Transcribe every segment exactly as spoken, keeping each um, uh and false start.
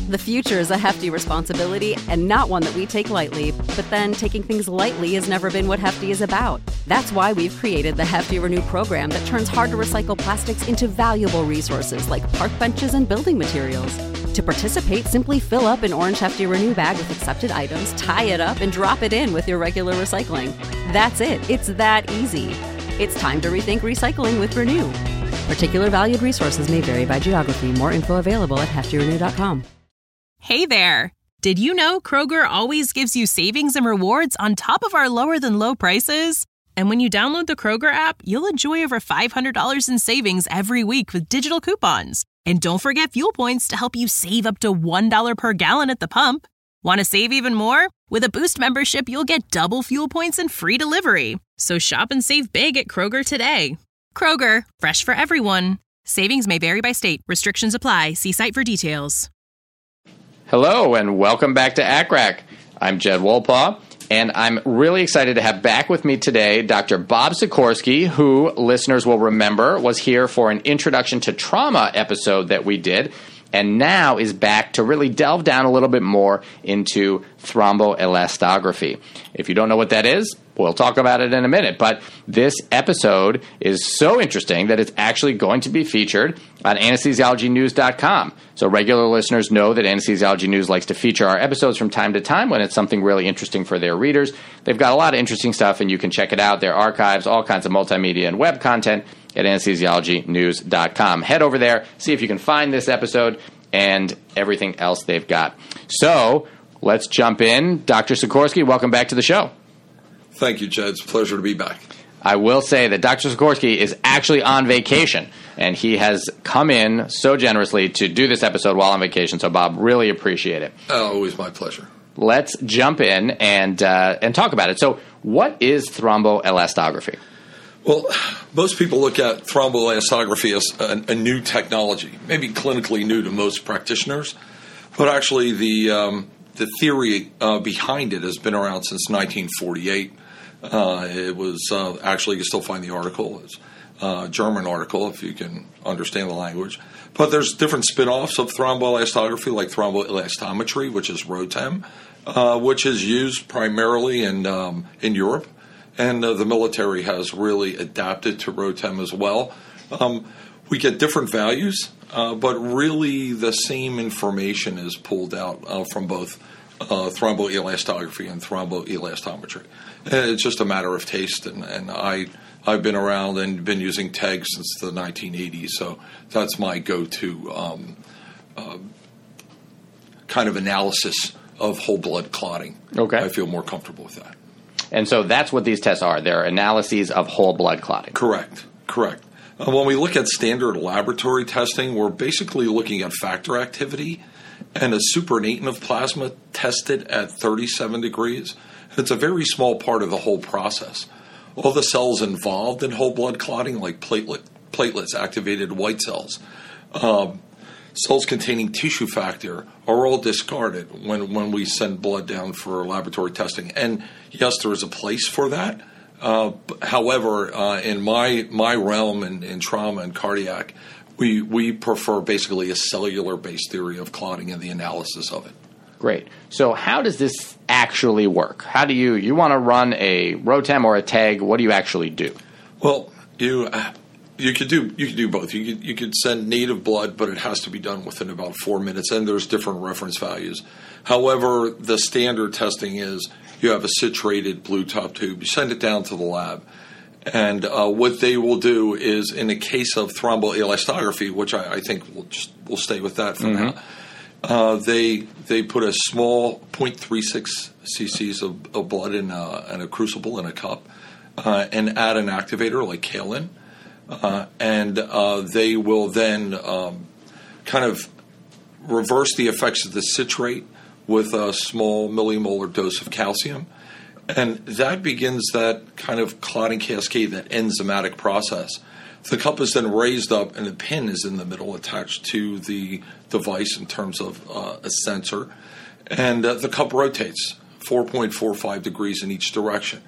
The future is a hefty responsibility and not one that we take lightly. But then taking things lightly has never been what Hefty is about. That's why we've created the Hefty Renew program that turns hard-to-recycle plastics into valuable resources like park benches and building materials. To participate, simply fill up an orange Hefty Renew bag with accepted items, tie it up, and drop it in with your regular recycling. That's it. It's that easy. It's time to rethink recycling with Renew. Particular valued resources may vary by geography. More info available at hefty renew dot com. Hey there! Did you know Kroger always gives you savings and rewards on top of our lower-than-low prices? And when you download the Kroger app, you'll enjoy over five hundred dollars in savings every week with digital coupons. And don't forget fuel points to help you save up to one dollar per gallon at the pump. Want to save even more? With a Boost membership, you'll get double fuel points and free delivery. So shop and save big at Kroger today. Kroger, fresh for everyone. Savings may vary by state. Restrictions apply. See site for details. Hello, and welcome back to A C R A C. I'm Jed Wolpaw, and I'm really excited to have back with me today Doctor Bob Sikorsky, who listeners will remember was here for an Introduction to Trauma episode that we did, and now is back to really delve down a little bit more into thromboelastography. If you don't know what that is, we'll talk about it in a minute. But this episode is so interesting that it's actually going to be featured on anesthesiology news dot com. So regular listeners know that Anesthesiology News likes to feature our episodes from time to time when it's something really interesting for their readers. They've got a lot of interesting stuff, and you can check it out. Their archives, all kinds of multimedia and web content at anesthesiology news dot com. Head over there, see if you can find this episode and everything else they've got. So let's jump in. Doctor Sikorsky, welcome back to the show. Thank you, Jed. It's a pleasure to be back. I will say that Doctor Sikorsky is actually on vacation, and he has come in so generously to do this episode while on vacation. So, Bob, really appreciate it. Oh, always my pleasure. Let's jump in and uh, and talk about it. So, what is thromboelastography? Well, most people look at thromboelastography as a, a new technology, maybe clinically new to most practitioners, but actually the um, the theory uh, behind it has been around since nineteen forty-eight. Uh, it was uh, actually, you can still find the article. It's a German article, if you can understand the language. But there's different spin-offs of thromboelastography, like thromboelastometry, which is ROTEM, uh, which is used primarily in um, in Europe. And uh, the military has really adapted to ROTEM as well. Um, we get different values, uh, but really the same information is pulled out uh, from both uh, thromboelastography and thromboelastometry. And it's just a matter of taste, and, and I, I've been around and been using T E G since the nineteen eighties, so that's my go-to um, uh, kind of analysis of whole blood clotting. Okay. I feel more comfortable with that. And so that's what these tests are. They're analyses of whole blood clotting. Correct. Correct. Uh, when we look at standard laboratory testing, we're basically looking at factor activity and a supernatant plasma tested at thirty-seven degrees. It's a very small part of the whole process. All the cells involved in whole blood clotting, like platelet, platelets, activated white cells, um, cells containing tissue factor, are all discarded when, when we send blood down for laboratory testing. And yes, there is a place for that. Uh, however, uh, in my my realm in, in trauma and cardiac, we we prefer basically a cellular-based theory of clotting and the analysis of it. Great. So how does this actually work? How do you, you want to run a ROTEM or a T E G, what do you actually do? Well, you uh, you could do you could do both. You could you could send native blood, but it has to be done within about four minutes, and there's different reference values. However, the standard testing is you have a citrated blue top tube. You send it down to the lab, and uh, what they will do is, in the case of thromboelastography, which I, I think we'll just we'll stay with that for mm-hmm. now. Uh, they they put a small zero point three six cc's of, of blood in a, in a crucible in a cup uh, and add an activator like kaolin, uh, and uh, they will then um, kind of reverse the effects of the citrate with a small millimolar dose of calcium, and that begins that kind of clotting cascade, that enzymatic process. The cup is then raised up, and the pin is in the middle attached to the device in terms of uh, a sensor. And uh, the cup rotates four point four five degrees in each direction.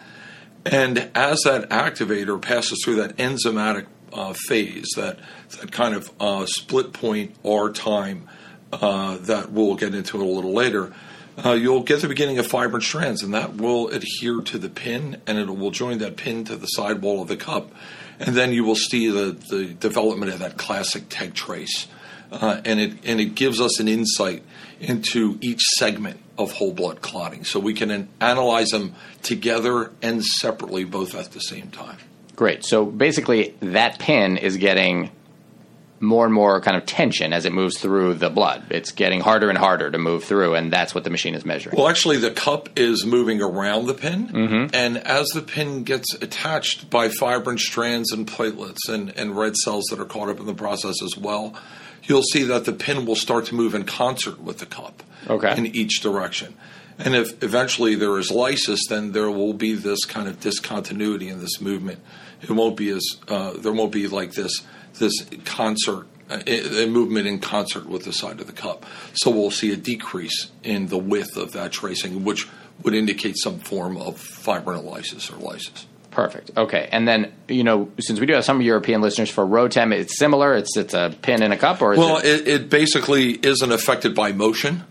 And as that activator passes through that enzymatic uh, phase, that, that kind of uh, split point R time uh, that we'll get into a little later, uh, you'll get the beginning of fibrin strands, and that will adhere to the pin, and it will join that pin to the sidewall of the cup. And then you will see the, the development of that classic TEG trace. Uh, and it and it gives us an insight into each segment of whole blood clotting. So we can an- analyze them together and separately, both at the same time. Great. So basically that pin is getting more and more kind of tension as it moves through the blood. It's getting harder and harder to move through, and that's what the machine is measuring. Well, actually, the cup is moving around the pin, mm-hmm. and as the pin gets attached by fibrin strands and platelets and, and red cells that are caught up in the process as well, you'll see that the pin will start to move in concert with the cup okay. in each direction. And if eventually there is lysis, then there will be this kind of discontinuity in this movement. It won't be as uh, there won't be like this this concert, a movement in concert with the side of the cup. So we'll see a decrease in the width of that tracing, which would indicate some form of fibrinolysis or lysis. Perfect. Okay. And then, you know, since we do have some European listeners, for Rotem, it's similar? It's it's a pin in a cup? Or is well, it-, it, it basically isn't affected by motion.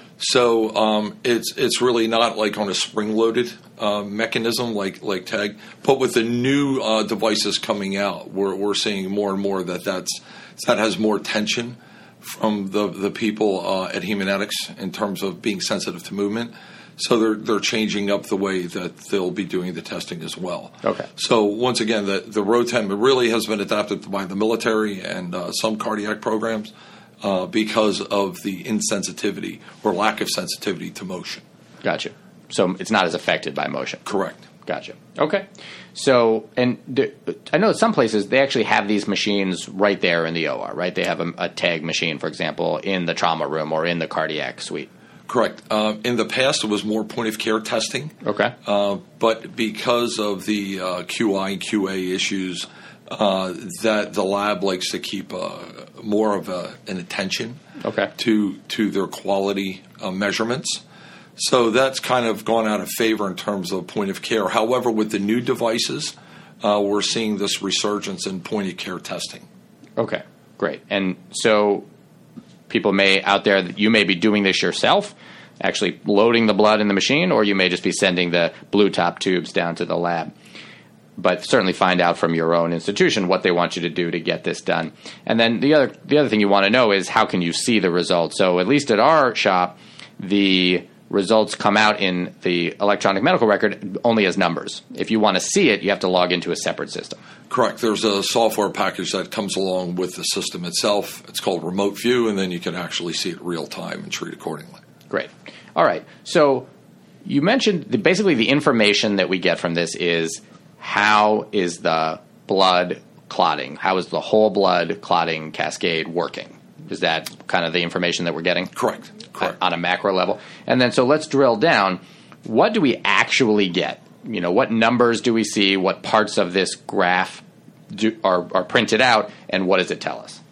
So um, it's it's really not like on a spring-loaded uh, mechanism like like TEG. But with the new uh, devices coming out, we're we're seeing more and more that that's that has more tension from the the people uh, at Haemonetics in terms of being sensitive to movement. So they're they're changing up the way that they'll be doing the testing as well. Okay. So once again, the the Rotem really has been adapted by the military and uh, some cardiac programs. Uh, because of the insensitivity or lack of sensitivity to motion. Gotcha. So it's not as affected by motion. Correct. Gotcha. Okay. So, and the, I know some places they actually have these machines right there in the O R, right? They have a, a TEG machine, for example, in the trauma room or in the cardiac suite. Correct. Uh, in the past, it was more point-of-care testing. Okay. Uh, but because of the uh, Q I and Q A issues, Uh, that the lab likes to keep uh, more of a, an attention okay. to to their quality uh, measurements. So that's kind of gone out of favor in terms of point of care. However, with the new devices, uh, we're seeing this resurgence in point of care testing. Okay, great. And so people may out there, you may be doing this yourself, actually loading the blood in the machine, or you may just be sending the blue top tubes down to the lab. But certainly find out from your own institution what they want you to do to get this done. And then the other the other thing you want to know is how can you see the results. So at least at our shop, the results come out in the electronic medical record only as numbers. If you want to see it, you have to log into a separate system. Correct. There's a software package that comes along with the system itself. It's called Remote View, and then you can actually see it real time and treat accordingly. Great. All right. So you mentioned the, basically the information that we get from this is how is the blood clotting? How is the whole blood clotting cascade working? Is that kind of the information that we're getting? Correct. Correct. On a macro level. And then so let's drill down. What do we actually get? You know, what numbers do we see? What parts of this graph do, are, are printed out? And what does it tell us?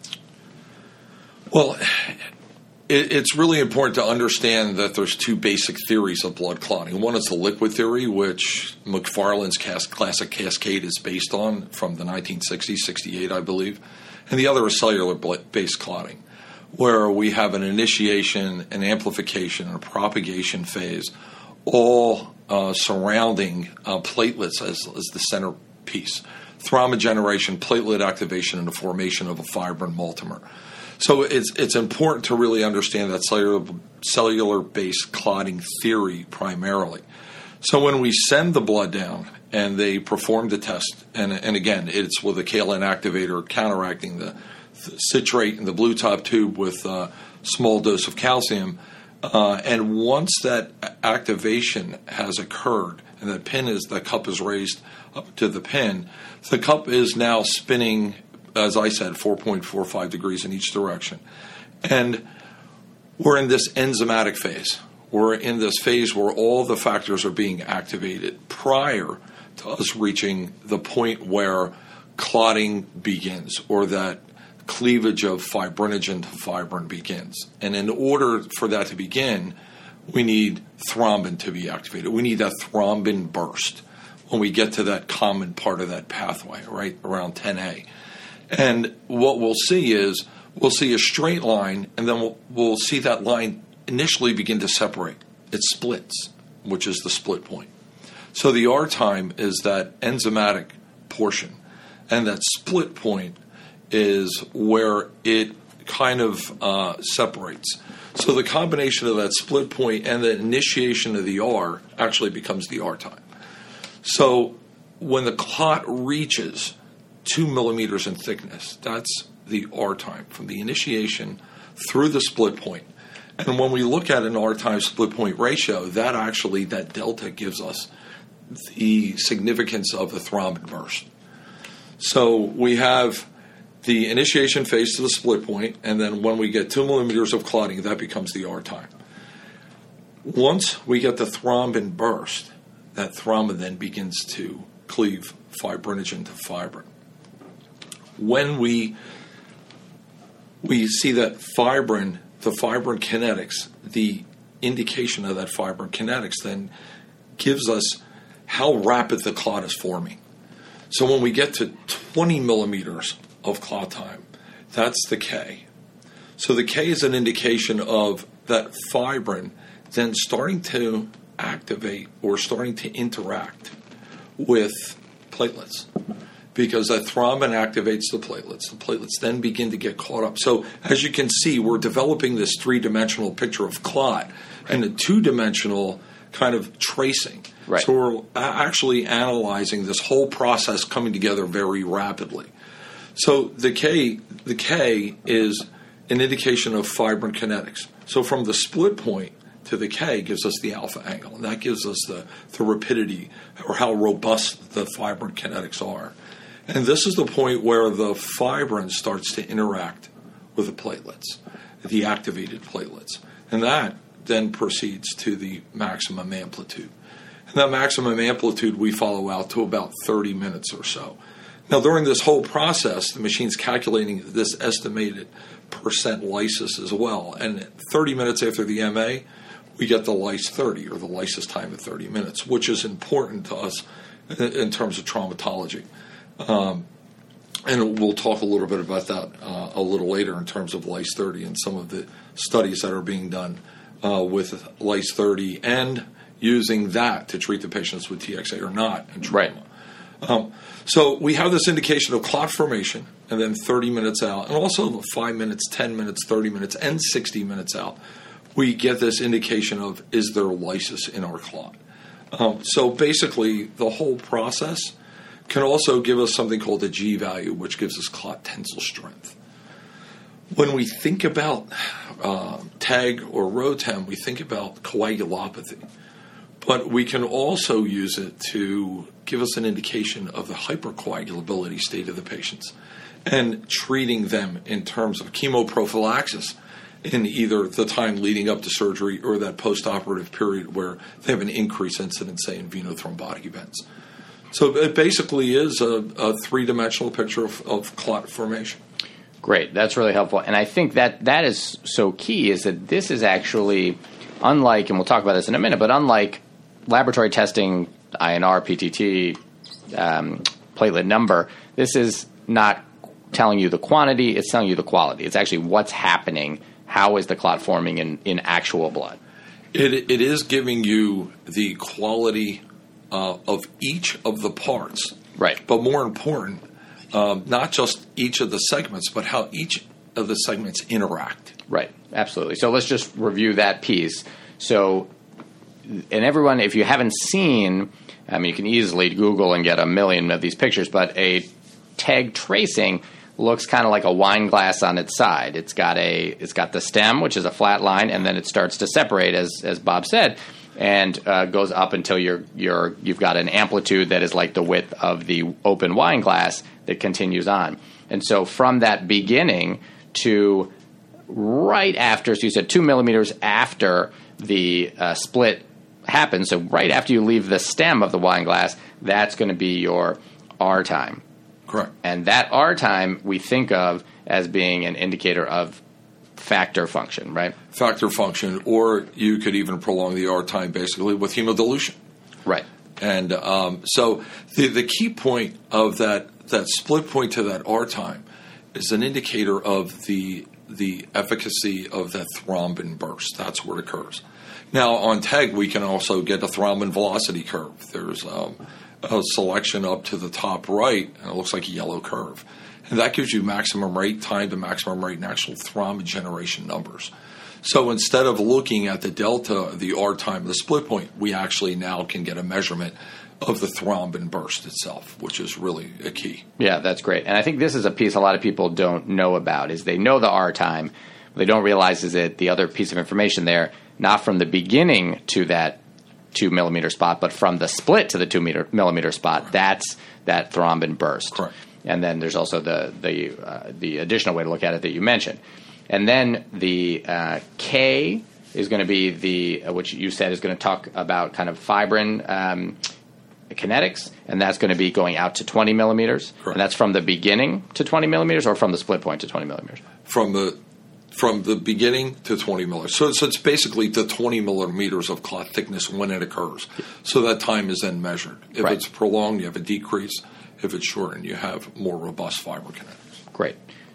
Well, it, it's really important to understand that there's two basic theories of blood clotting. One is the liquid theory, which McFarland's cas- classic cascade is based on from the nineteen sixties, sixty-eight, I believe. And the other is cellular-based clotting, where we have an initiation, an amplification, and a propagation phase, all uh, surrounding uh, platelets as, as the centerpiece. Thrombin generation, platelet activation, and the formation of a fibrin multimer. So it's it's important to really understand that cellular, cellular-based clotting theory primarily. So when we send the blood down and they perform the test, and, and again, it's with a K L N activator counteracting the, the citrate in the blue top tube with a small dose of calcium, uh, and once that activation has occurred and the pin is the cup is raised up to the pin, the cup is now spinning, as I said, four point four five degrees in each direction. And we're in this enzymatic phase. We're in this phase where all the factors are being activated prior to us reaching the point where clotting begins, or that cleavage of fibrinogen to fibrin begins. And in order for that to begin, we need thrombin to be activated. We need that thrombin burst when we get to that common part of that pathway, right around ten A. And what we'll see is we'll see a straight line, and then we'll, we'll see that line initially begin to separate. It splits, which is the split point. So the R time is that enzymatic portion, and that split point is where it kind of uh, separates. So the combination of that split point and the initiation of the R actually becomes the R time. So when the clot reaches two millimeters in thickness, that's the R time from the initiation through the split point. And when we look at an R time split point ratio, that actually, that delta gives us the significance of the thrombin burst. So we have the initiation phase to the split point, and then when we get two millimeters of clotting, that becomes the R time. Once we get the thrombin burst, that thrombin then begins to cleave fibrinogen to fibrin. When we we see that fibrin, the fibrin kinetics, the indication of that fibrin kinetics then gives us how rapid the clot is forming. So when we get to twenty millimeters of clot time, that's the K. So the K is an indication of that fibrin then starting to activate or starting to interact with platelets, because that thrombin activates the platelets. The platelets then begin to get caught up. So as you can see, we're developing this three-dimensional picture of clot and a two-dimensional kind of tracing. Right. So we're actually analyzing this whole process coming together very rapidly. So the K, the K is an indication of fibrin kinetics. So from the split point to the K gives us the alpha angle, and that gives us the, the rapidity or how robust the fibrin kinetics are. And this is the point where the fibrin starts to interact with the platelets, the activated platelets. And that then proceeds to the maximum amplitude. And that maximum amplitude we follow out to about thirty minutes or so. Now, during this whole process, the machine's calculating this estimated percent lysis as well. And thirty minutes after the M A, we get the lyse thirty, or the lysis time at thirty minutes, which is important to us in terms of traumatology. Um, and we'll talk a little bit about that uh, a little later in terms of lyse thirty and some of the studies that are being done uh, with lyse thirty and using that to treat the patients with T X A or not in trauma. Right. Um, so we have this indication of clot formation, and then thirty minutes out, and also five minutes, ten minutes, thirty minutes, and sixty minutes out, we get this indication of, is there lysis in our clot? Um, so basically, the whole process can also give us something called a G value, which gives us clot tensile strength. When we think about uh, T E G or ROTEM, we think about coagulopathy. But we can also use it to give us an indication of the hypercoagulability state of the patients and treating them in terms of chemoprophylaxis in either the time leading up to surgery or that postoperative period where they have an increased incidence, say, in venothrombotic events. So it basically is a, a three-dimensional picture of, of clot formation. Great. That's really helpful. And I think that that is so key, is that this is actually unlike, and we'll talk about this in a minute, but unlike laboratory testing, I N R, P T T, um, platelet number, this is not telling you the quantity, it's telling you the quality. It's actually what's happening, how is the clot forming in, in actual blood. It, it is giving you the quality uh, of each of the parts. Right. But more important, um, not just each of the segments, but how each of the segments interact. Right, absolutely. So let's just review that piece. So, and everyone, if you haven't seen, I mean, you can easily Google and get a million of these pictures, but a T E G tracing looks kind of like a wine glass on its side. It's got a, it's got the stem, which is a flat line, and then it starts to separate, as as Bob said, and uh, goes up until you're you're you've got an amplitude that is like the width of the open wine glass that continues on. And so from that beginning to right after, so you said two millimeters after the uh, split happens, so right after you leave the stem of the wine glass, that's going to be your R time. Correct. And that R time we think of as being an indicator of factor function, right? Factor function, or you could even prolong the R time basically with hemodilution. Right. And um, so the the key point of that, that split point to that R time is an indicator of the the efficacy of that thrombin burst. That's where it occurs. Now, on T E G, we can also get a thrombin velocity curve. There's um, a selection up to the top right, and it looks like a yellow curve. And that gives you maximum rate, time to maximum rate, and actual thrombin generation numbers. So instead of looking at the delta, the R time, the split point, we actually now can get a measurement of the thrombin burst itself, which is really a key. Yeah, that's great. And I think this is a piece a lot of people don't know about, is they know the R time. What they don't realize is that the other piece of information there, not from the beginning to that two millimeter spot, but from the split to the two meter, millimeter spot, right. That's that thrombin burst. Correct. And then there's also the the uh, the additional way to look at it that you mentioned. And then the uh, K is going to be the, uh, which you said is going to talk about kind of fibrin um, kinetics, and that's going to be going out to twenty millimeters. Correct. And that's from the beginning to twenty millimeters, or from the split point to twenty millimeters? From the from the beginning to twenty millimeters. So, so it's basically the twenty millimeters of clot thickness when it occurs. So that time is then measured. If right. it's prolonged, you have a decrease. If it's shortened, you have more robust fibrin kinetics. Great.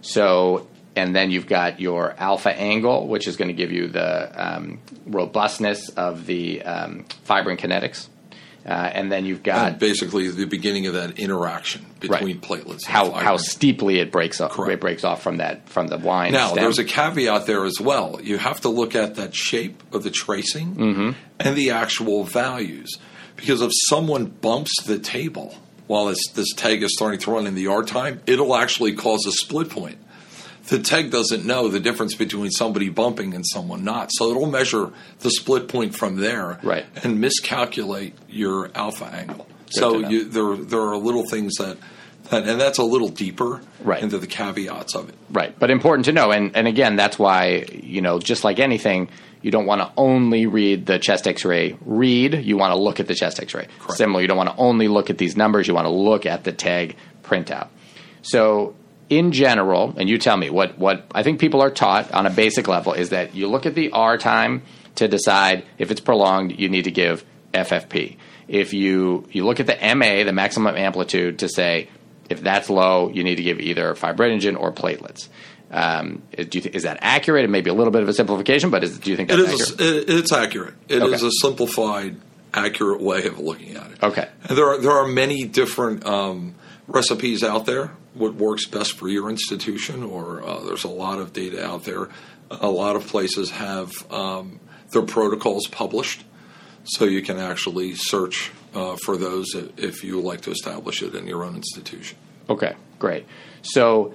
So, and then you've got your alpha angle, which is going to give you the um, robustness of the um, fibrin kinetics. Uh, and then you've got and basically the beginning of that interaction between right. platelets. And how fibrin. how steeply it breaks off. Correct. It breaks off from that from the line. Now stem. there's a caveat there as well. You have to look at that shape of the tracing mm-hmm. and the actual values, because if someone bumps the table while it's, this T E G is starting to run in the R time, it'll actually cause a split point. The T E G doesn't know the difference between somebody bumping and someone not. So it'll measure the split point from there right. and miscalculate your alpha angle. Good so you, there, there are little things that, that, and that's a little deeper right. into the caveats of it. Right, but important to know. And, and again, that's why, you know, just like anything, you don't want to only read the chest X-ray read. You want to look at the chest X-ray. Correct. Similar, you don't want to only look at these numbers. You want to look at the T E G printout. So in general, and you tell me, what, what I think people are taught on a basic level is that you look at the R time to decide if it's prolonged, you need to give F F P. If you, you look at the M A, the maximum amplitude, to say if that's low, you need to give either fibrinogen or platelets. Um, do you th- is that accurate? It may be a little bit of a simplification, but is, do you think that's it is accurate? A, it, it's accurate. It okay. is a simplified, accurate way of looking at it. Okay. And there are there are many different um, recipes out there. What works best for your institution, or uh, there's a lot of data out there. A lot of places have um, their protocols published, so you can actually search uh, for those if you like to establish it in your own institution. Okay, great. So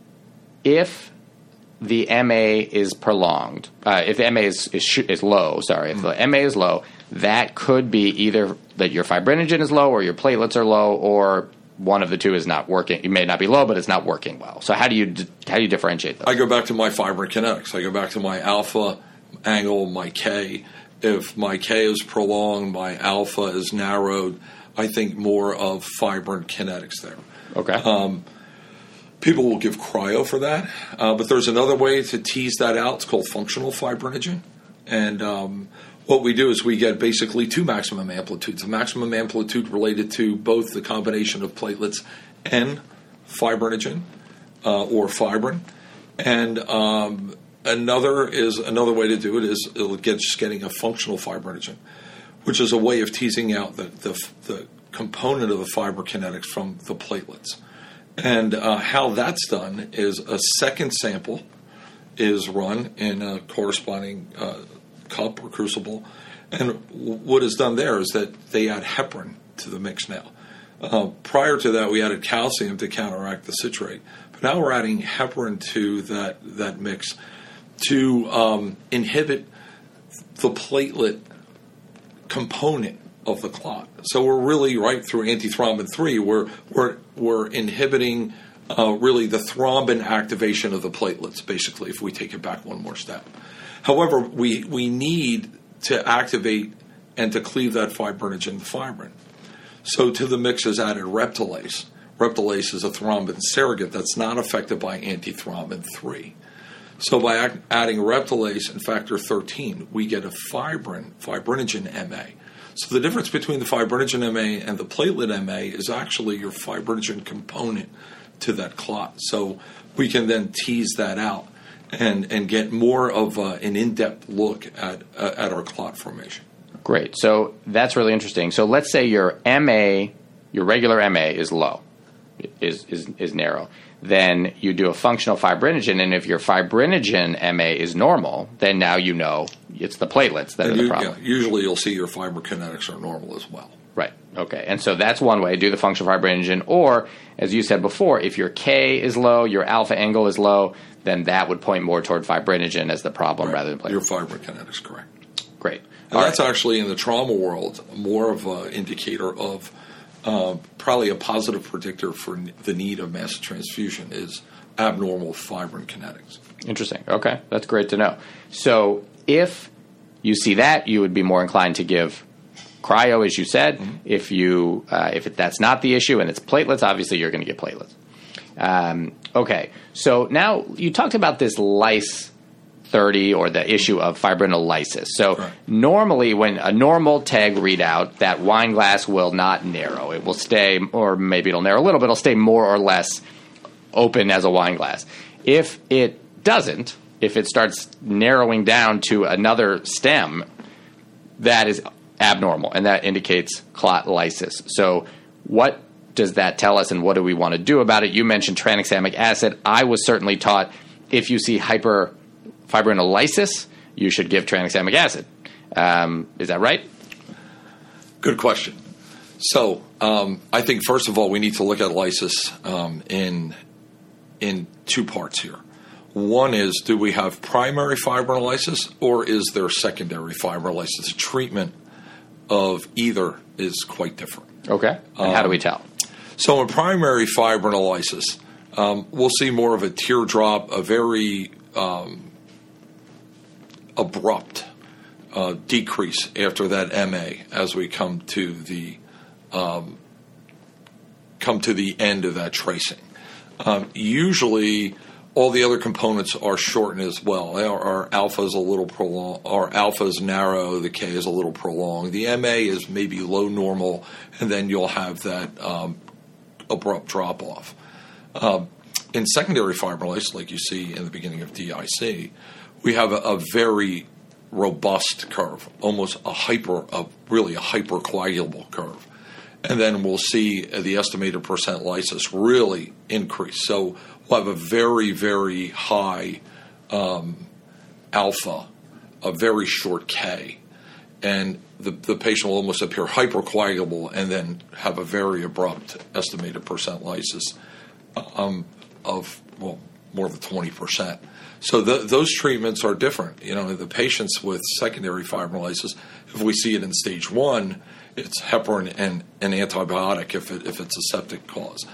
if the M A is prolonged, uh, if the M A is, is, sh- is low, sorry, if mm-hmm. the M A is low, that could be either that your fibrinogen is low or your platelets are low, or one of the two is not working. It may not be low, but it's not working well. So how do you how do you differentiate those? I go back to my fibrin kinetics. I go back to my alpha angle, my K. If my K is prolonged, my alpha is narrowed, I think more of fibrin kinetics there. Okay. Um, people will give cryo for that, uh, but there's another way to tease that out. It's called functional fibrinogen. And um, what we do is we get basically two maximum amplitudes. A maximum amplitude related to both the combination of platelets and fibrinogen uh, or fibrin. And um, another is another way to do it is it'll get just getting a functional fibrinogen, which is a way of teasing out the, the, the component of the fibrin kinetics from the platelets. And uh, how that's done is a second sample is run in a corresponding uh, cup or crucible. And what is done there is that they add heparin to the mix now. Uh, prior to that, we added calcium to counteract the citrate. But now we're adding heparin to that, that mix to um, inhibit the platelet component of the clot. So we're really right through antithrombin three, we're, we're, we're inhibiting uh, really the thrombin activation of the platelets, basically, if we take it back one more step. However, we, we need to activate and to cleave that fibrinogen to fibrin. So to the mix is added reptilase. Reptilase is a thrombin surrogate that's not affected by antithrombin three. So by ac- adding reptilase and factor thirteen, we get a fibrin, fibrinogen M A. So the difference between the fibrinogen M A and the platelet M A is actually your fibrinogen component to that clot. So we can then tease that out and, and get more of uh, an in-depth look at, uh, at our clot formation. Great. So that's really interesting. So let's say your M A, your regular M A is low, is, is, is narrow. Then you do a functional fibrinogen, and if your fibrinogen M A is normal, then now you know it's the platelets that and are the you, problem. Yeah, usually you'll see your fiberkinetics are normal as well. Right. Okay. And so that's one way, do the functional fibrinogen. Or, as you said before, if your K is low, your alpha angle is low, then that would point more toward fibrinogen as the problem Right. rather than platelets. Your fiberkinetics, correct. Great. And All that's right. actually, in the trauma world, more of an indicator of uh, probably a positive predictor for n- the need of massive transfusion is abnormal fibrin kinetics. Interesting. Okay. That's great to know. So if you see that, you would be more inclined to give cryo, as you said. Mm-hmm. If you uh, if it, that's not the issue and it's platelets, obviously you're going to get platelets. Um, okay. So now you talked about this lyse thirty or the issue of fibrinolysis. So right. normally when a normal T E G readout, that wine glass will not narrow. It will stay, or maybe it'll narrow a little bit, it'll stay more or less open as a wine glass. If it doesn't, if it starts narrowing down to another stem, that is abnormal, and that indicates clot lysis. So what does that tell us, and what do we want to do about it? You mentioned tranexamic acid. I was certainly taught if you see hyperfibrinolysis, you should give tranexamic acid. Um, is that right? Good question. So um, I think, first of all, we need to look at lysis um, in in two parts here. One is, do we have primary fibrinolysis, or is there secondary fibrinolysis? The treatment of either is quite different. Okay. And how do we tell? So in primary fibrinolysis, um, we'll see more of a teardrop, a very um, abrupt uh, decrease after that M A as we come to the um, come to the end of that tracing. Um, usually, all the other components are shortened as well. Our, our alpha is a little prolonged. Our alpha is narrow. The K is a little prolonged. The M A is maybe low normal, and then you'll have that um, abrupt drop off. Um, in secondary fibrinolysis, like you see in the beginning of D I C, we have a, a very robust curve, almost a hyper, a, really a hypercoagulable curve. And then we'll see the estimated percent lysis really increase. So we'll have a very, very high um, alpha, a very short K, and the, the patient will almost appear hypercoagulable and then have a very abrupt estimated percent lysis um, of, well, more than twenty percent. So the, those treatments are different. You know, the patients with secondary fibrinolysis, if we see it in stage one, it's heparin and an antibiotic if it, if it's a septic cause.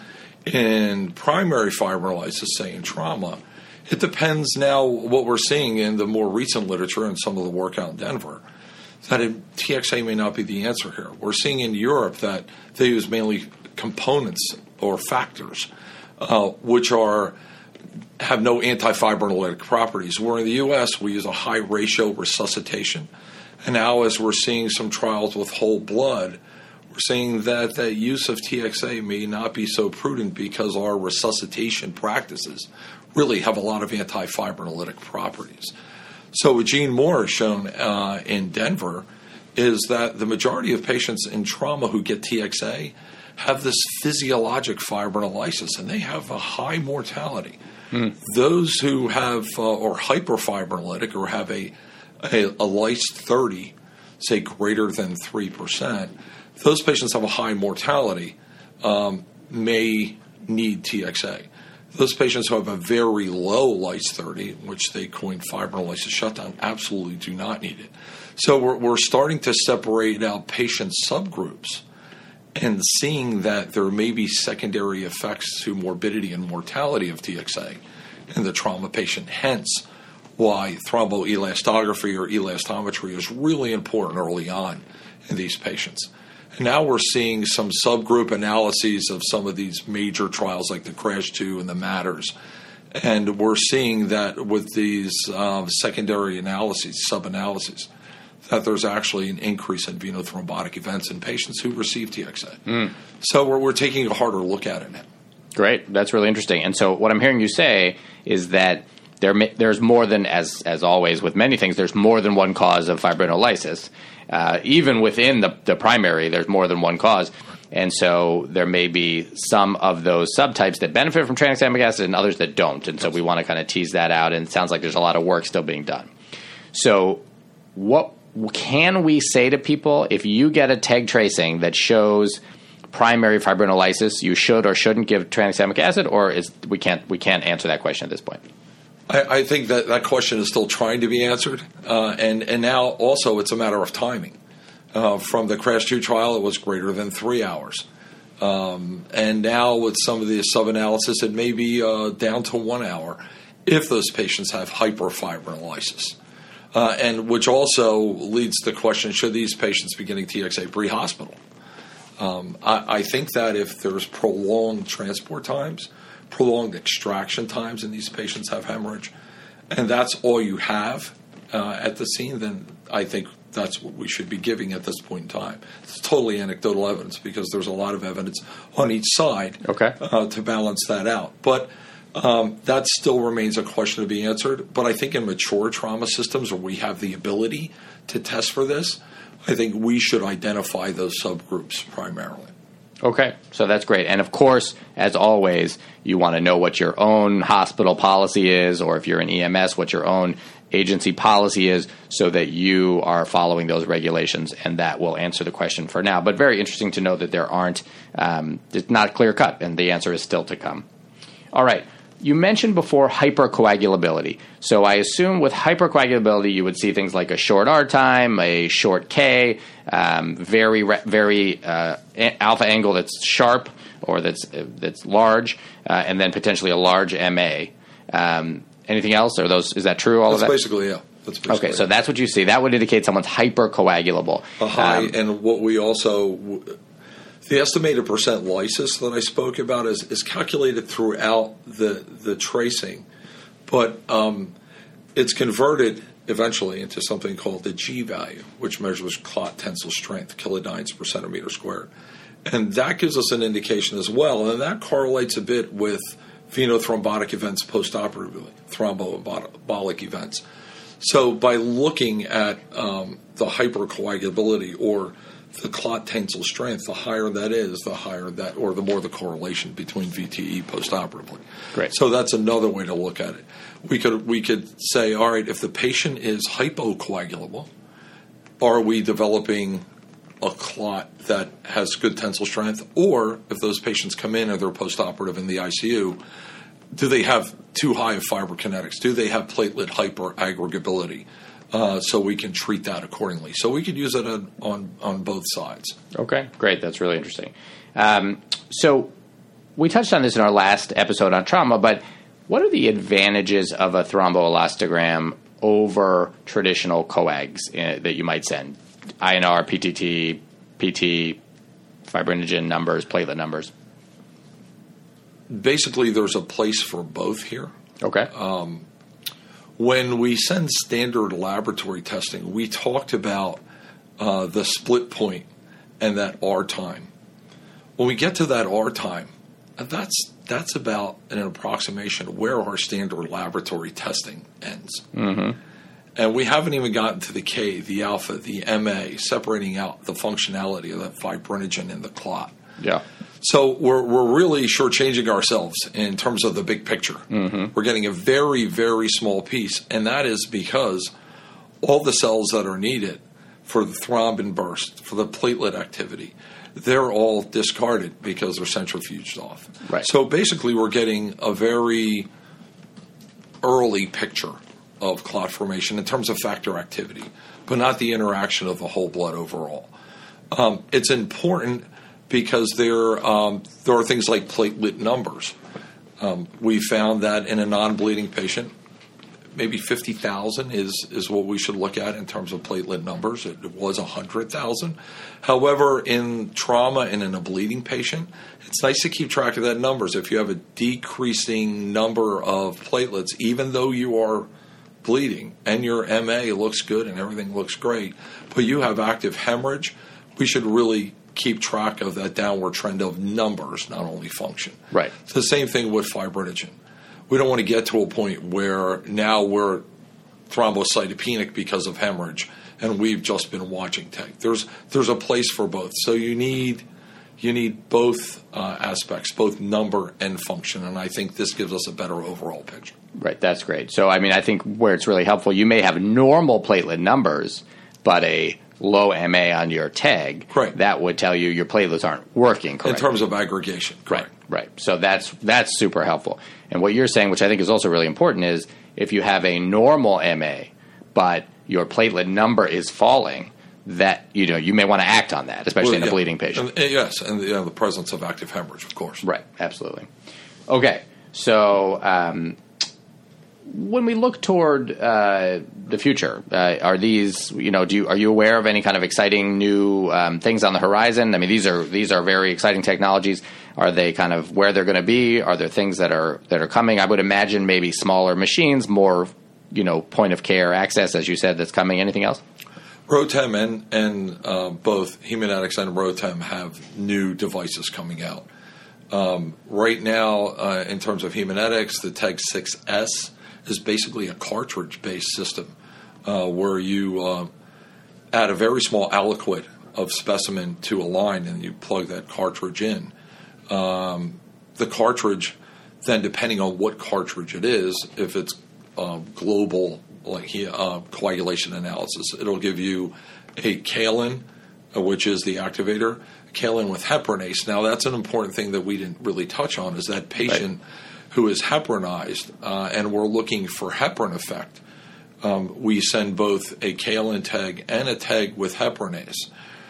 In primary fibrinolysis, say in trauma, it depends now what we're seeing in the more recent literature and some of the work out in Denver, that it, T X A may not be the answer here. We're seeing in Europe that they use mainly components or factors, uh, which are have no antifibrinolytic properties. Where in the U S we use a high ratio resuscitation. And now as we're seeing some trials with whole blood, we're seeing that the use of T X A may not be so prudent because our resuscitation practices really have a lot of antifibrinolytic properties. So what Gene Moore has shown uh, in Denver is that the majority of patients in trauma who get T X A have this physiologic fibrinolysis, and they have a high mortality. Mm. Those who have uh, or hyperfibrinolytic or have a a, a lyse thirty, say greater than three percent, those patients have a high mortality, um, may need T X A. Those patients who have a very low lyse thirty, which they coined fibrinolysis shutdown, absolutely do not need it. So we're, we're starting to separate out patient subgroups and seeing that there may be secondary effects to morbidity and mortality of T X A in the trauma patient, hence why thromboelastography or elastometry is really important early on in these patients. And now we're seeing some subgroup analyses of some of these major trials like the CRASH two and the MATTERS. And we're seeing that with these um, secondary analyses, sub-analyses, that there's actually an increase in venothrombotic events in patients who receive T X A. Mm. So we're, we're taking a harder look at it now. Great. That's really interesting. And so what I'm hearing you say is that there may, there's more than, as as always with many things, there's more than one cause of fibrinolysis. Uh, even within the, the primary, there's more than one cause. And so there may be some of those subtypes that benefit from tranexamic acid and others that don't. And so we want to kind of tease that out. And it sounds like there's a lot of work still being done. So what can we say to people if you get a T E G tracing that shows primary fibrinolysis, you should or shouldn't give tranexamic acid, or is we can't we can't answer that question at this point? I, I think that that question is still trying to be answered, uh, and and now also it's a matter of timing. Uh, from the CRASH two trial, it was greater than three hours, um, and now with some of the sub-analysis, it may be uh, down to one hour if those patients have hyperfibrinolysis, uh, and which also leads to the question: should these patients be getting T X A pre-hospital? Um, I, I think that if there's prolonged transport times, prolonged extraction times, and these patients have hemorrhage, and that's all you have uh, at the scene, then I think that's what we should be giving at this point in time. It's totally anecdotal evidence because there's a lot of evidence on each side okay. uh, to balance that out. But um, that still remains a question to be answered. But I think in mature trauma systems where we have the ability to test for this, I think we should identify those subgroups primarily. Okay, so that's great. And of course, as always, you want to know what your own hospital policy is, or if you're in E M S, what your own agency policy is, so that you are following those regulations, and that will answer the question for now. But very interesting to know that there aren't, um, it's not clear cut, and the answer is still to come. All right. You mentioned before hypercoagulability. So I assume with hypercoagulability, you would see things like a short R time, a short K, um, very very uh, alpha angle that's sharp or that's uh, that's large, uh, and then potentially a large M A. Um, anything else? Are those? Is that true? All that's of that. Basically, yeah. That's basically okay, so that's what you see. That would indicate someone's hypercoagulable. A high, um, and what we also. The estimated percent lysis that I spoke about is, is calculated throughout the the tracing, but um, it's converted eventually into something called the G value, which measures clot tensile strength, kilodynes per centimeter squared. And that gives us an indication as well, and that correlates a bit with venothrombotic events postoperatively, thromboembolic events. So by looking at um, the hypercoagulability or the clot tensile strength, the higher that is, the higher that, or the more the correlation between V T E postoperatively. Great. So that's another way to look at it. We could we could say, all right, if the patient is hypocoagulable, are we developing a clot that has good tensile strength? Or if those patients come in and they're postoperative in the I C U, do they have too high of fibrokinetics? Do they have platelet hyperaggregability? Uh, so we can treat that accordingly. So we could use it on, on, on both sides. Okay, great. That's really interesting. Um, so we touched on this in our last episode on trauma, but what are the advantages of a thromboelastogram over traditional coags uh, that you might send? I N R, P T T, P T, fibrinogen numbers, platelet numbers? Basically, there's a place for both here. Okay. Um, When we send standard laboratory testing, we talked about uh, the split point and that R time. When we get to that R time, that's that's about an approximation of where our standard laboratory testing ends. Mm-hmm. And we haven't even gotten to the K, the alpha, the M A, separating out the functionality of that fibrinogen in the clot. Yeah. So we're we're really shortchanging ourselves in terms of the big picture. Mm-hmm. We're getting a very, very small piece, and that is because all the cells that are needed for the thrombin burst, for the platelet activity, they're all discarded because they're centrifuged off. Right. So basically we're getting a very early picture of clot formation in terms of factor activity, but not the interaction of the whole blood overall. Um, it's important because there um, there are things like platelet numbers. Um, we found that in a non-bleeding patient, maybe fifty thousand is, is what we should look at in terms of platelet numbers. It, it was one hundred thousand. However, in trauma and in a bleeding patient, it's nice to keep track of that numbers. If you have a decreasing number of platelets, even though you are bleeding and your M A looks good and everything looks great, but you have active hemorrhage, we should really keep track of that downward trend of numbers, not only function. Right. It's the same thing with fibrinogen. We don't want to get to a point where now we're thrombocytopenic because of hemorrhage, and we've just been watching TEG. There's there's a place for both. So you need you need both uh, aspects, both number and function, and I think this gives us a better overall picture. Right, that's great. So, I mean, I think where it's really helpful, you may have normal platelet numbers, but a low M A on your TEG, Correct. That would tell you your platelets aren't working correctly. In terms of aggregation, correct. Right, right. So that's that's super helpful. And what you're saying, which I think is also really important, is if you have a normal M A, but your platelet number is falling, that you know you may want to act on that, especially well, in a yeah. bleeding patient. And, yes, and you know, the presence of active hemorrhage, of course. Right, absolutely. Okay, so um, when we look toward uh, the future, uh, are these you know do you, are you aware of any kind of exciting new um, things on the horizon? I mean, these are these are very exciting technologies. Are they kind of where they're going to be? Are there things that are that are coming? I would imagine maybe smaller machines, more you know point of care access, as you said, that's coming. Anything else? Rotem and, and uh, both Haemonetics and Rotem have new devices coming out. Um, right now, uh, in terms of Haemonetics, the TEG six S is basically a cartridge-based system uh, where you uh, add a very small aliquot of specimen to a line and you plug that cartridge in. Um, the cartridge, then depending on what cartridge it is, if it's uh, global like uh, coagulation analysis, it'll give you a Kalin, uh, which is the activator, Kalin with heparinase. Now, that's an important thing that we didn't really touch on, is that patient right. who is heparinized, uh, and we're looking for heparin effect. Um, we send both a Kalin TEG and a TEG with heparinase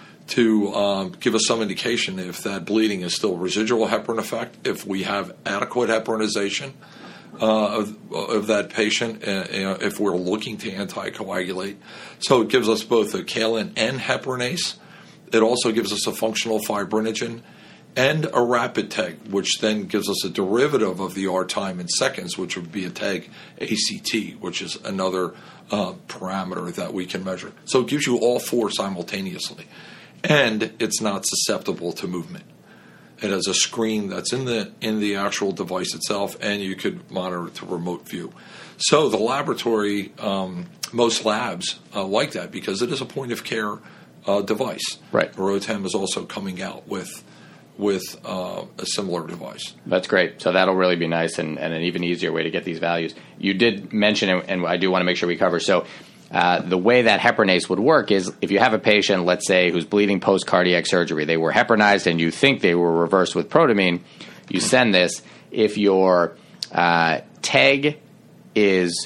to um, give us some indication if that bleeding is still residual heparin effect, if we have adequate heparinization uh, of, of that patient, uh, you know, if we're looking to anticoagulate. So it gives us both a Kalin and heparinase. It also gives us a functional fibrinogen and a rapid TEG, which then gives us a derivative of the R time in seconds, which would be a TEG A C T, which is another uh, parameter that we can measure. So it gives you all four simultaneously. And it's not susceptible to movement. It has a screen that's in the in the actual device itself, and you could monitor it to remote view. So the laboratory, um, most labs uh, like that because it is a point of care uh, device. Right. Rotem is also coming out with with uh, a similar device. That's great. So that'll really be nice and, and an even easier way to get these values. You did mention, and I do want to make sure we cover, so uh, the way that heparinase would work is if you have a patient, let's say, who's bleeding post-cardiac surgery, they were heparinized and you think they were reversed with protamine, you send this. If your uh, TEG is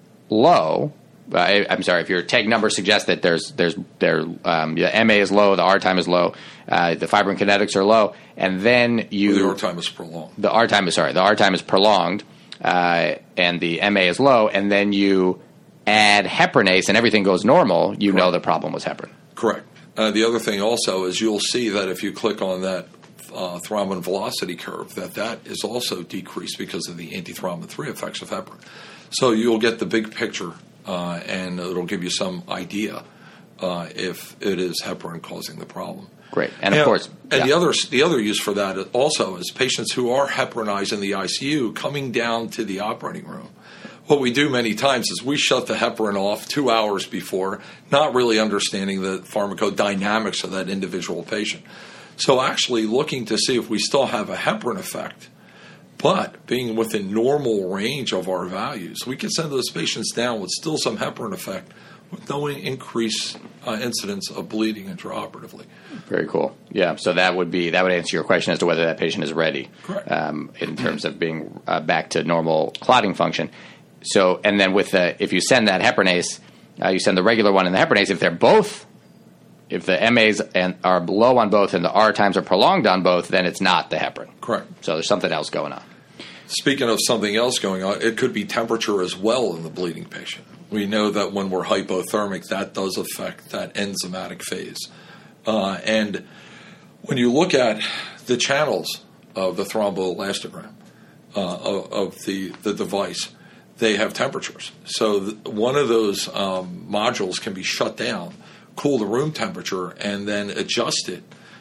low, uh, I, I'm sorry, if your TEG number suggests that there's there's there um, the M A is low, the R time is low, uh, the fibrin kinetics are low, and then you well, the R time is prolonged. The R time is sorry, the R time is prolonged, uh, and the M A is low, and then you add heparinase and everything goes normal. You Correct. know the problem was heparin. Correct. Uh, the other thing also is you'll see that if you click on that uh, thrombin velocity curve, that that is also decreased because of the antithrombin three effects of heparin. So you'll get the big picture, uh, and it'll give you some idea uh, if it is heparin causing the problem. Great, and of and, course, and yeah. the other the other use for that also is patients who are heparinized in the I C U coming down to the operating room. What we do many times is we shut the heparin off two hours before, not really understanding the pharmacodynamics of that individual patient. So actually looking to see if we still have a heparin effect, but being within normal range of our values, we can send those patients down with still some heparin effect with no increased uh, incidence of bleeding intraoperatively. Very cool. Yeah, so that would be that would answer your question as to whether that patient is ready. Correct. Um, in terms of being uh, back to normal clotting function. So, and then with the, if you send that heparinase, uh, you send the regular one and the heparinase, if they're both, if the M As and are low on both and the R times are prolonged on both, then it's not the heparin. Correct. So there's something else going on. Speaking of something else going on, it could be temperature as well in the bleeding patient. We know that when we're hypothermic, that does affect that enzymatic phase. Uh, and when you look at the channels of the thromboelastogram uh, of, of the, the device, they have temperatures. So th- one of those um, modules can be shut down, cool the room temperature, and then adjust it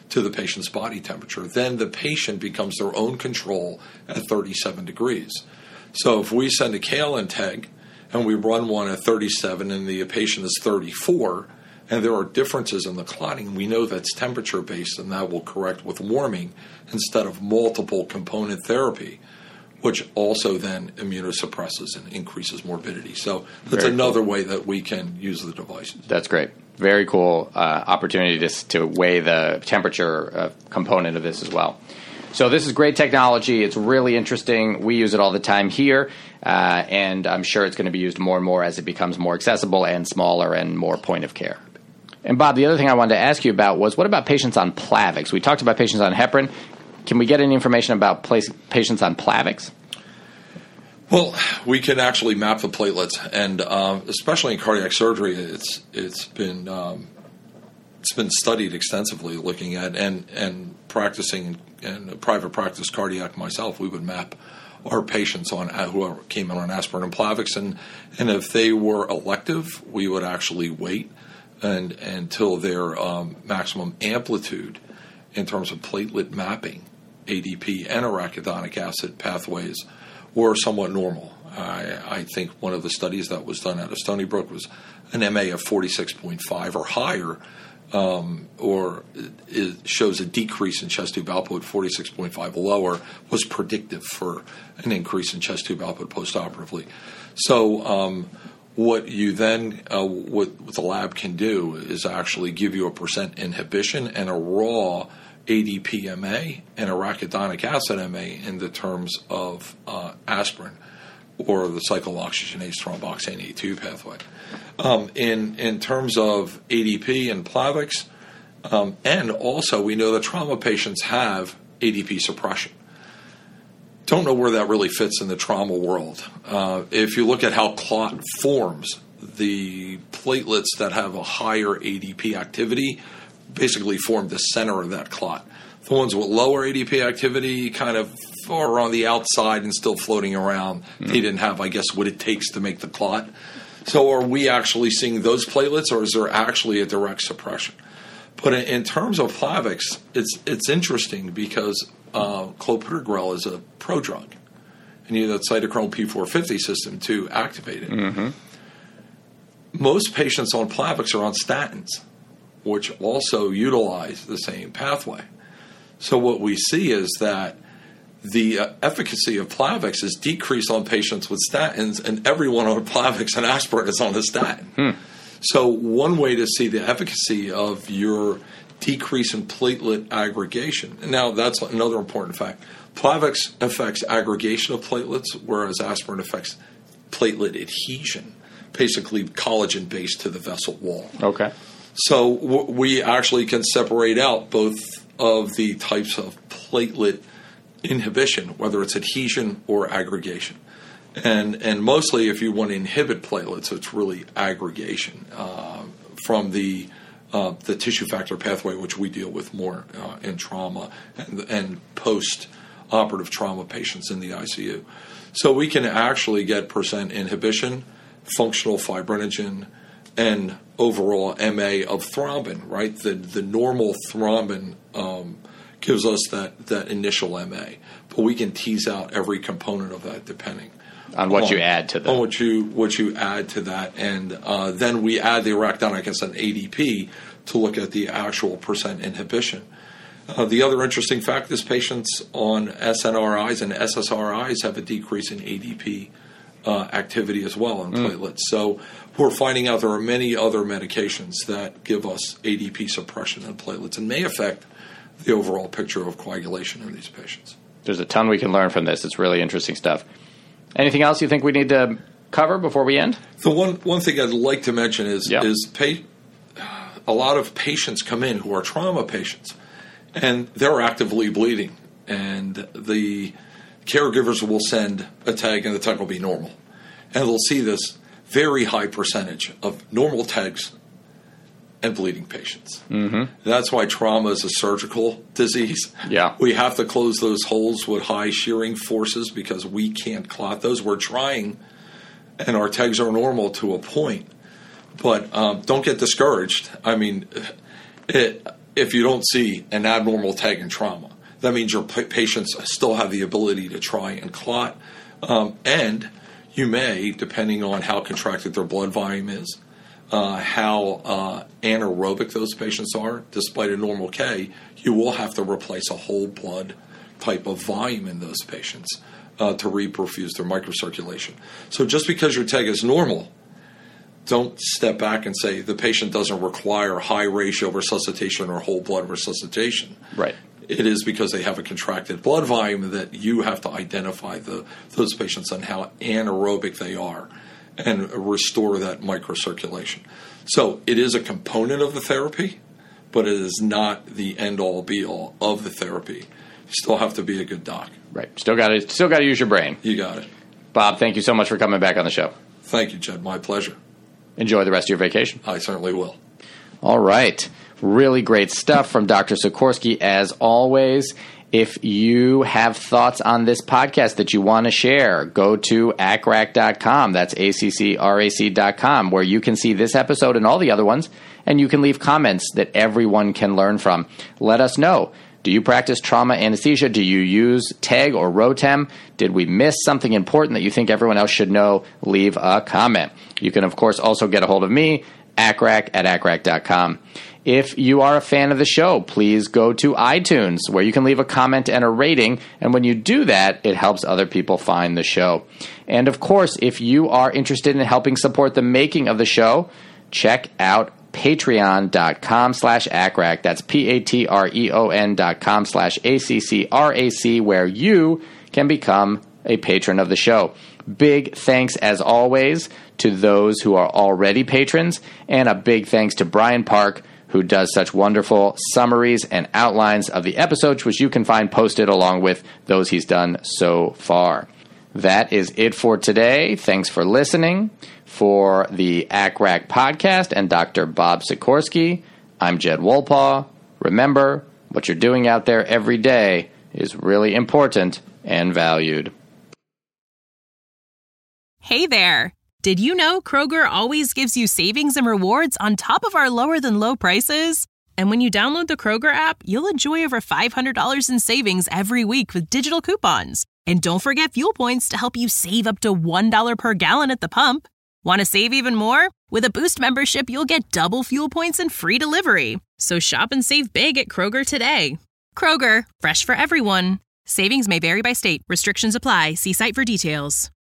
to the patient's body temperature. Then the patient becomes their own control at thirty-seven degrees. So if we send a Kaolin tag and we run one at thirty-seven and the patient is thirty-four, and there are differences in the clotting, we know that's temperature-based, and that will correct with warming instead of multiple component therapy, which also then immunosuppresses and increases morbidity. So that's Very another cool. way that we can use the devices. That's great. Very cool uh, opportunity to, to weigh the temperature uh, component of this as well. So this is great technology. It's really interesting. We use it all the time here, uh, and I'm sure it's going to be used more and more as it becomes more accessible and smaller and more point of care. And Bob, the other thing I wanted to ask you about was, what about patients on Plavix? We talked about patients on heparin. Can we get any information about place, patients on Plavix? Well, we can actually map the platelets, and um, especially in cardiac surgery, it's it's been um, it's been studied extensively, looking at and and practicing in a private practice cardiac myself. We would map our patients on who came in on aspirin and Plavix, and and if they were elective, we would actually wait and until their um, maximum amplitude in terms of platelet mapping, A D P and arachidonic acid pathways were somewhat normal. I, I think one of the studies that was done out of Stony Brook was an M A of forty-six point five or higher, um, or it shows a decrease in chest tube output. forty-six point five lower was predictive for an increase in chest tube output postoperatively. So um, what you then, uh, what, what the lab can do is actually give you a percent inhibition and a raw A D P M A and arachidonic acid M A in the terms of uh, aspirin or the cyclooxygenase thromboxane A two pathway. Um, in in terms of A D P and Plavix, um, and also we know that trauma patients have A D P suppression. Don't know where that really fits in the trauma world. Uh, if you look at how clot forms, the platelets that have a higher A D P activity basically form the center of that clot. The ones with lower A D P activity kind of are on the outside and still floating around. Mm. They didn't have, I guess, what it takes to make the clot. So are we actually seeing those platelets, or is there actually a direct suppression? But in, in terms of Plavix, it's it's interesting because uh, clopidogrel is a prodrug, and you need that cytochrome P four fifty system to activate it. Mm-hmm. Most patients on Plavix are on statins, which also utilize the same pathway. So what we see is that the uh, efficacy of Plavix is decreased on patients with statins, and everyone on Plavix and aspirin is on a statin. Hmm. So one way to see the efficacy of your decrease in platelet aggregation. Now, that's another important fact. Plavix affects aggregation of platelets, whereas aspirin affects platelet adhesion, basically collagen-based to the vessel wall. Okay. So w- we actually can separate out both of the types of platelet inhibition, whether it's adhesion or aggregation. And and mostly if you want to inhibit platelets, it's really aggregation uh, from the uh, the tissue factor pathway, which we deal with more uh, in trauma and, and post-operative trauma patients in the I C U. So we can actually get percent inhibition, functional fibrinogen, and overall M A of thrombin, right? The the normal thrombin um, gives us that, that initial M A. But we can tease out every component of that depending on what on, you add to that. On what you, what you add to that. And uh, then we add the arachidonic acid A D P to look at the actual percent inhibition. Uh, the other interesting fact is patients on S N R Is and S S R Is have a decrease in A D P uh, activity as well in mm. platelets. So we're finding out there are many other medications that give us A D P suppression in platelets and may affect the overall picture of coagulation in these patients. There's a ton we can learn from this. It's really interesting stuff. Anything else you think we need to cover before we end? The one one thing I'd like to mention is yep. is pa- a lot of patients come in who are trauma patients, and they're actively bleeding, and the caregivers will send a tag, and the tag will be normal, and they'll see this very high percentage of normal tags and bleeding patients. Mm-hmm. That's why trauma is a surgical disease. Yeah. We have to close those holes with high shearing forces because we can't clot those. We're trying, and our tags are normal to a point. But um, don't get discouraged. I mean, it, if you don't see an abnormal tag in trauma, that means your p- patients still have the ability to try and clot. Um, and you may, depending on how contracted their blood volume is, uh, how uh, anaerobic those patients are, despite a normal K, you will have to replace a whole blood type of volume in those patients uh, to reperfuse their microcirculation. So just because your T E G is normal, don't step back and say the patient doesn't require high ratio resuscitation or whole blood resuscitation. Right. It is because they have a contracted blood volume that you have to identify the, those patients and how anaerobic they are and restore that microcirculation. So it is a component of the therapy, but it is not the end-all, be-all of the therapy. You still have to be a good doc. Right. Still got to still got to use your brain. You got it. Bob, thank you so much for coming back on the show. Thank you, Jed. My pleasure. Enjoy the rest of your vacation. I certainly will. All right. Really great stuff from Doctor Sikorsky, as always. If you have thoughts on this podcast that you want to share, go to A C C R A C dot com. That's A C C R A C dot com, where you can see this episode and all the other ones, and you can leave comments that everyone can learn from. Let us know. Do you practice trauma anesthesia? Do you use T E G or Rotem? Did we miss something important that you think everyone else should know? Leave a comment. You can, of course, also get a hold of me, A C C R A C at A C C R A C dot com. If you are a fan of the show, please go to iTunes, where you can leave a comment and a rating. And when you do that, it helps other people find the show. And of course, if you are interested in helping support the making of the show, check out patreon.com slash ACCRAC. That's P-A-T-R-E-O-N dot com slash A-C-C-R-A-C, where you can become a patron of the show. Big thanks, as always, to those who are already patrons, and a big thanks to Brian Park, who does such wonderful summaries and outlines of the episodes, which you can find posted along with those he's done so far. That is it for today. Thanks for listening. For the A C C R A C podcast and Doctor Bob Sikorsky, I'm Jed Wolpaw. Remember, what you're doing out there every day is really important and valued. Hey there! Did you know Kroger always gives you savings and rewards on top of our lower-than-low prices? And when you download the Kroger app, you'll enjoy over five hundred dollars in savings every week with digital coupons. And don't forget fuel points to help you save up to one dollar per gallon at the pump. Want to save even more? With a Boost membership, you'll get double fuel points and free delivery. So shop and save big at Kroger today. Kroger, fresh for everyone. Savings may vary by state. Restrictions apply. See site for details.